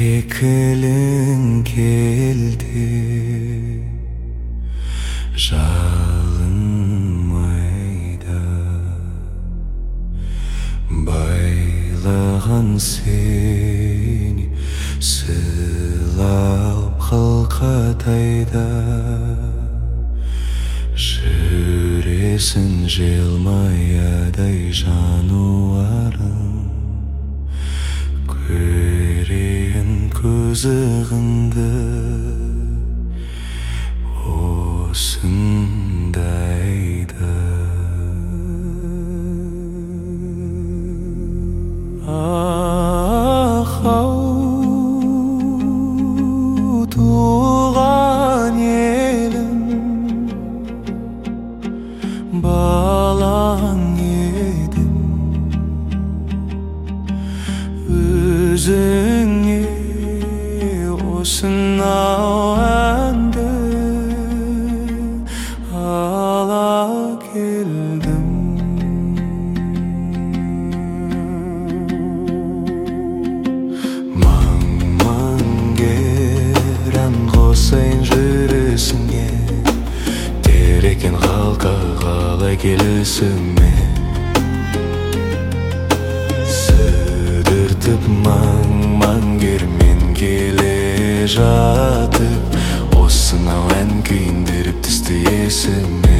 Кекілің келді жалынмайда, байлаған сені сылап қалқатайда, жүресің желмаядай жануарым, көрейін көзігіңді осындайда. Ау туған елім, балаң едім, өзіңе осынау әнді ала келдім. Маң-маң кер ән қосайын жүресіңе, терекен қалқа қалай келесіңе, сүдіртіп маң-маң кермен келе жатып, осынау ән күйіндіріп түсті есіме.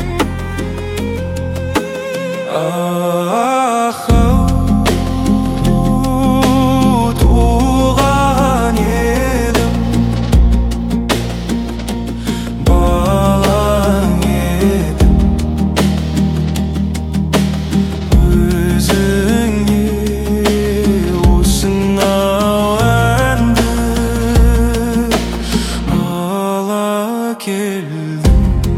Туған елім, балаң едім, өзіңе осынау әнді ала келдім.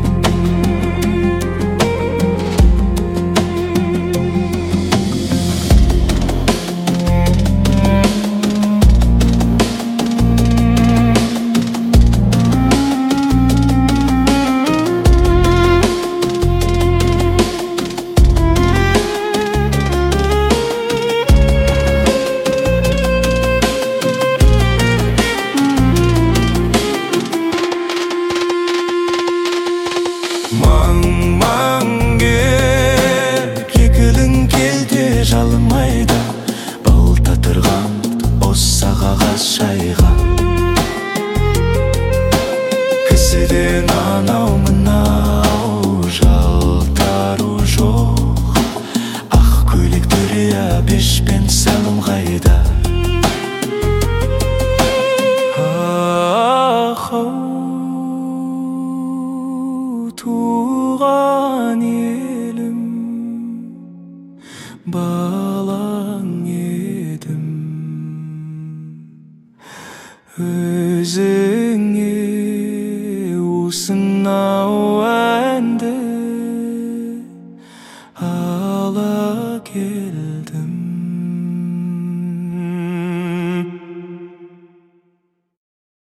Маң-маң кер, кекілің келді жалынмайда, балта тұрған осы қағаз шайға, кісіден анау мынау жалтару жоқ, ақ көйлек дүрия бешпен салым қайда. Туған елім, балаң едім, өзіңе осынау